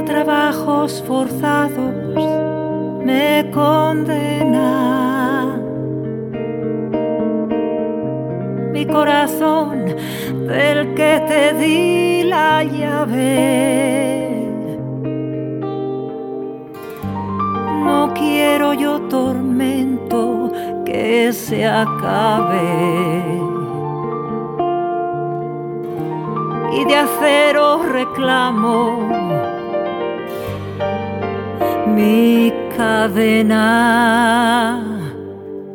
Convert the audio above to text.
trabajos forzados me condena. Mi corazón del que te di la llave. No quiero yo tormento que se acabe. Y de acero reclamo mi cadena.